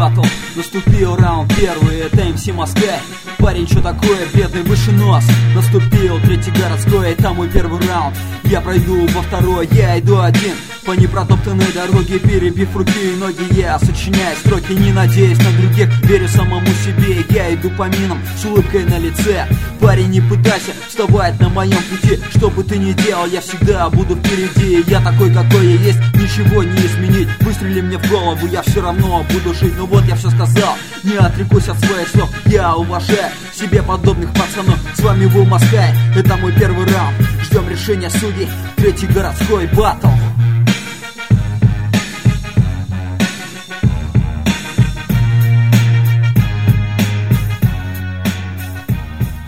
батл. Наступил раунд первый, это МС Москва. Парень, что такое, бедный, выше нос. Наступил третий городской, это мой первый раунд. Я пройду во второй, я иду один по непротоптанной дороге, перебив руки и ноги. Я сочиняю строки, не надеясь на других, верю самому себе. Я иду по минам с улыбкой на лице. Парень, не пытайся вставать на моем пути. Что бы ты ни делал, я всегда буду впереди. Я такой, какой я есть, ничего не изменить. Выстрели мне в голову, я все равно буду жить. Ну вот я все сказал, не отрекусь от своих слов. Я уважаю себе подобных пацанов. С вами был Москай, это мой первый раунд. Ждем решения судей, третий городской батл.